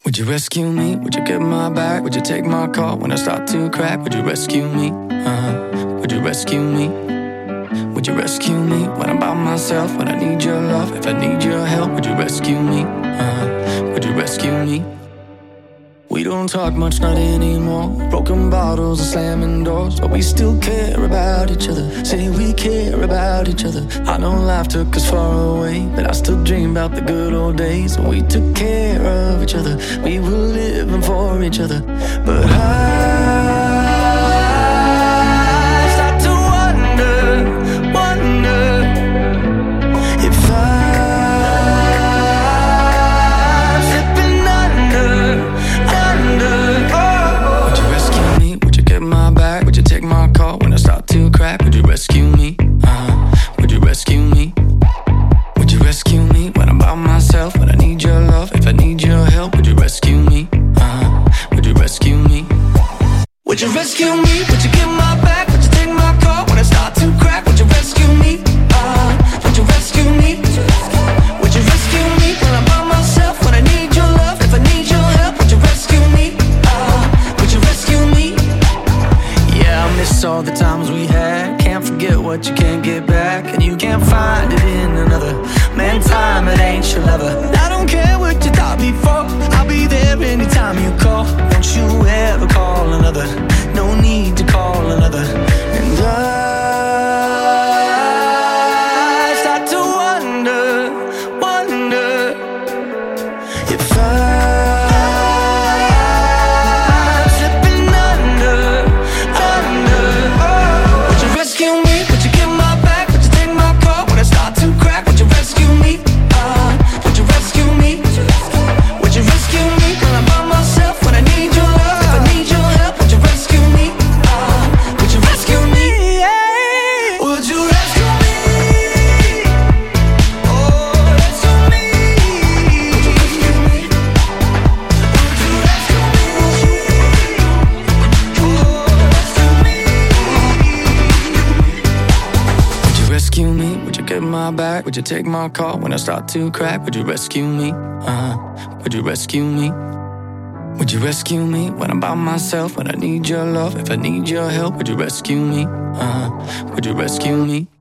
Would you rescue me? Would you get my back? Would you take my call when I start to crack? Would you rescue me? Would you rescue me? Would you rescue me when I'm by myself? When I need your love, if I need your help, would you rescue me? Would you rescue me? We don't talk much, not anymore. Broken bottles and slamming doors, but we still care about each other. Say we care about each other. I know life took us far away, but I still dream about the good old days when we took care of each other. We were living for each other. But I start to wonder if I'm slipping under. Would you rescue me? Would you get my back? Would you take my call when I start to crack? Would you rescue me? Would you rescue me? Would you rescue me when I'm by myself? When I need your love, if I need your help, would you rescue me? Would you rescue me? Would you rescue me? Would you get my back? Would you take my call when I start to crack? Would you rescue me? Would you rescue me? Would you rescue me when I'm by myself? When I need your love, if I need your help, would you rescue me? Would you rescue me? Yeah, I miss all the times we had. Can't forget what you can't get back, and you can't find it in another. Man, time, it ain't your lover. I don't care what you thought before. I'll be there anytime you call. Don't you ever call another. No need to call another. And I start to wonder if I'm slipping under. Would you rescue me? Would you get my back? Would you take my call when I start to crack? Would you rescue me? Would you rescue me? Would you rescue me when I'm by myself? When I need your love, if I need your help, would you rescue me? Would you rescue me? Would you rescue me? Oh, rescue me. Would you rescue me? Would you rescue me? Oh, rescue me. Would you rescue me? Would you get my back? Would you take my call when I start to crack? Would you rescue me? Would you rescue me? Would you rescue me when I'm by myself? When I need your love, if I need your help, would you rescue me? Would you rescue me?